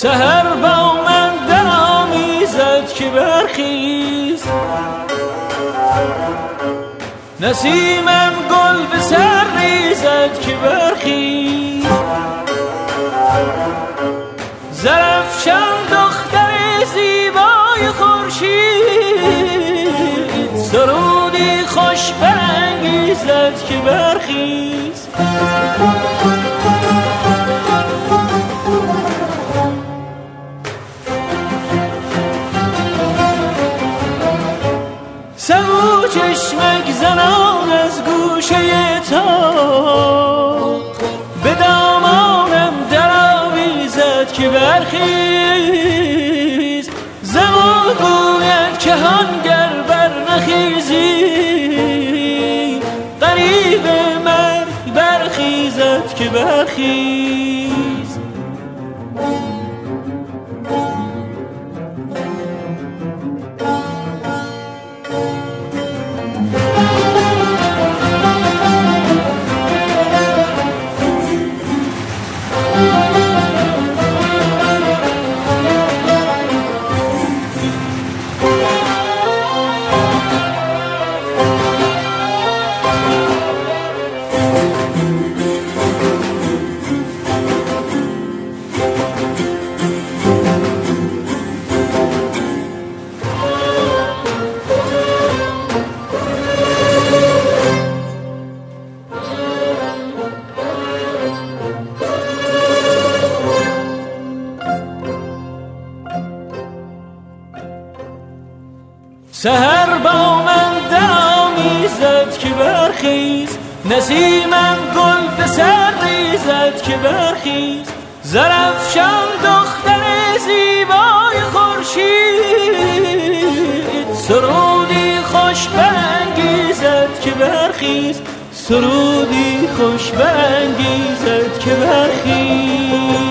سحر با من درآمیزد که برخیز، نسیمم گل به سر ریزد که برخیز، زرفشان دختر زیبای خورشید، سرودی خوش برانگیزد که برخیز. سبو چشمک زنان از گوشه تا، به دامانم درآویزد که برخیز، زمان گوید که هنگر بر نخیزی، قریب مرگ برخیزد که برخیز. سحر با من درآمیزد که برخیز، نسیمم گل به سر ریزد که برخیز، زرفشان دختر زیبای خورشید، سرودی خوش برانگیزد که برخیز، سرودی خوش برانگیزد که برخیز.